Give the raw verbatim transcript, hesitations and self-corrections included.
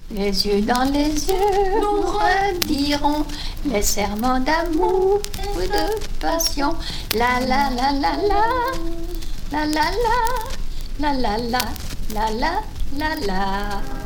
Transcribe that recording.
Les yeux dans les yeux, nous redirons les serments d'amour ou de passion. La la la la la, la la la, la la la, la la la la.